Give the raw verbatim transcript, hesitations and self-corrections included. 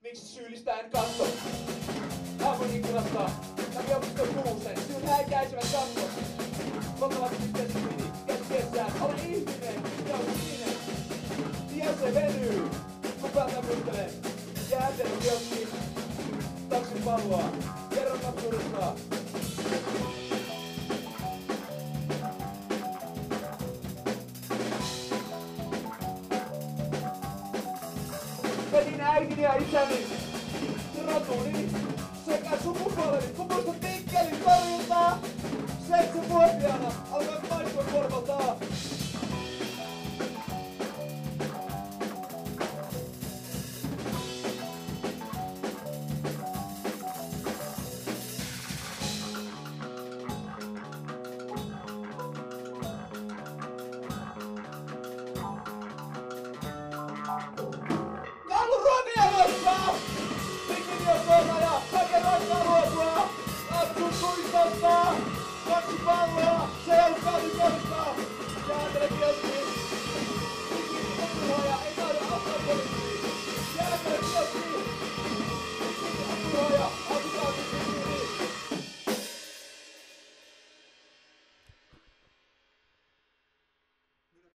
Miksi syyllistä en katso? Aamun ikkunasta läpi opiston kuusen. Sinun häikäisevät katsot. Kotavat sitten syvini. Käsi kessään. Ole ihminen. Minä olen sininen. Tie se venyy. Kukaan tämmöstelee. Jäätelö kioski. Taksin palloa. Kerro lapsuudesta. Vedin äitini ja isäni, rotuni sekä sukupuoleni, kun muistat Mikkelin torjuntaa seitsemänvuotiaana.